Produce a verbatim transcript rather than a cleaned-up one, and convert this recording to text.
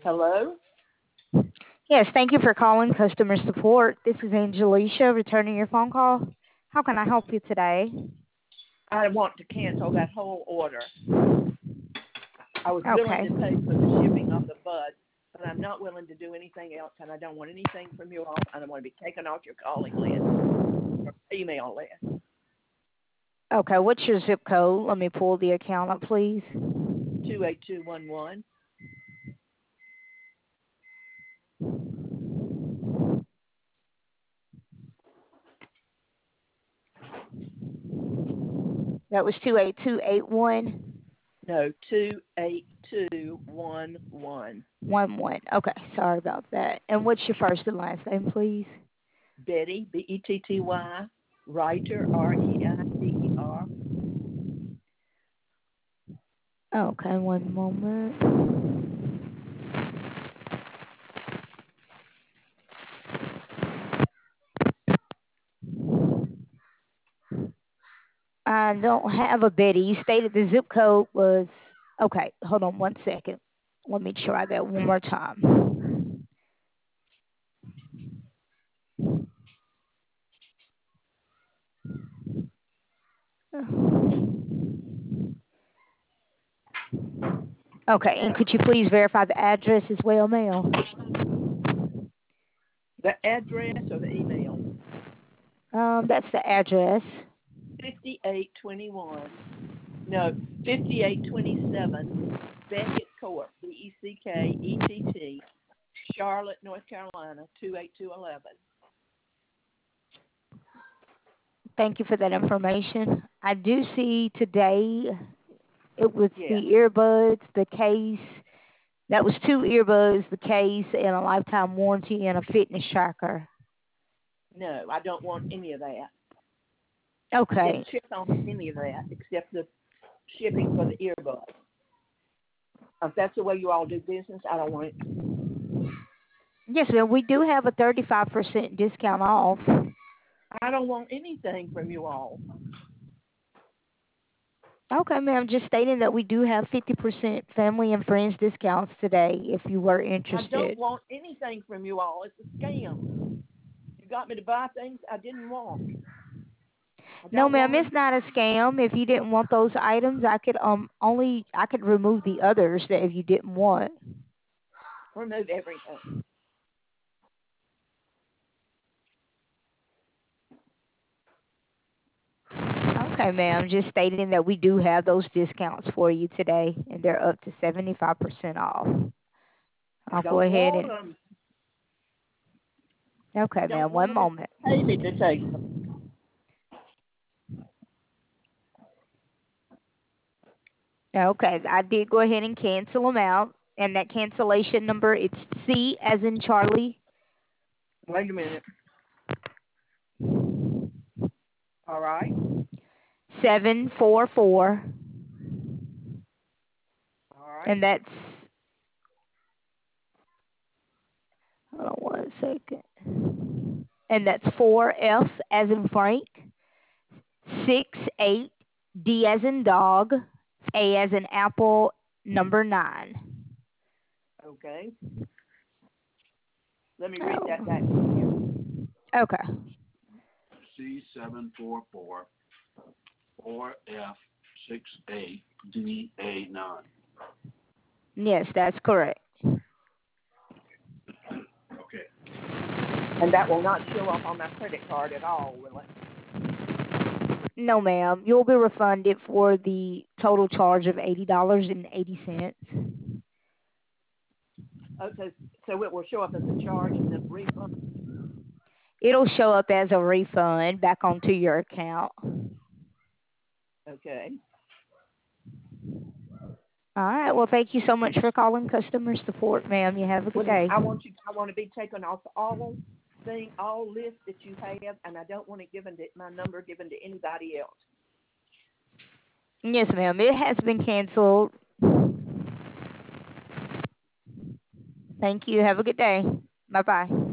Hello? Yes, thank you for calling customer support. This is Angelicia returning your phone call. How can I help you today? I want to cancel that whole order. I was willing Okay. to pay for the shipping of the bud, but I'm not willing to do anything else, and I don't want anything from you all. I don't want to be taken off your calling list or email list. Okay, what's your zip code? Let me pull the account up, please. two eight two one one. That was two eight two eight one No, two eight two one one. one one. Okay, sorry about that. And what's your first and last name, please? Betty, B E T T Y, Writer, R E I T E R. Okay, one moment. I don't have a Betty. You stated the zip code was okay. Hold on one second. Let me try that one more time. Okay, and could you please verify the address as well, ma'am? The address or the email? Um, that's the address. fifty-eight twenty-one. No, fifty-eight twenty-seven Beckett Court, B E C K E T T, Charlotte, North Carolina, two eight two one one. Thank you for that information. I do see today it was Yes. the earbuds, the case. That was two earbuds, the case, and a lifetime warranty and a fitness tracker. No, I don't want any of that. Okay. Didn't ship on any of that except the shipping for the earbud. If that's the way you all do business, I don't want it. Yes, ma'am. We do have a thirty-five percent discount off. I don't want anything from you all. Okay, ma'am. Just stating that we do have fifty percent family and friends discounts today if you were I don't interested. want anything from you all. It's a scam. You got me to buy things I didn't want. I No, don't ma'am, want it's them. not a scam. If you didn't want those items, I could um only I could remove the others that if you didn't want. Remove everything. Okay, ma'am. Just stating that we do have those discounts for you today, and they're up to seventy-five percent off. I I'll go don't ahead want and. them. I Okay, don't ma'am. want One them to moment. pay me to take them. Okay, I did go ahead and cancel them out, and that cancellation number it's C as in Charlie. Wait a minute. All right. Seven four four, All right. and that's. Hold on one second. And that's four F as in Frank, six eight D as in dog, A as in apple, number nine. Okay. Let me read that back to you. Oh. Okay. C seven four four four F six eight D A nine. Yes, that's correct. Okay. And that will not show up on my credit card at all, will it? No, ma'am. You'll be refunded for the total charge of eighty dollars and eighty cents. Okay, so it will show up as a charge and then refund. It'll show up as a refund back onto your account. Okay. All right. Well, thank you so much for calling customer support, ma'am. You have a good Well, day. I want you. I want to be taken off all thing, all lists that you have, and I don't want it given to my number given to anybody else. Yes, ma'am. It has been canceled. Thank you. Have a good day. Bye bye.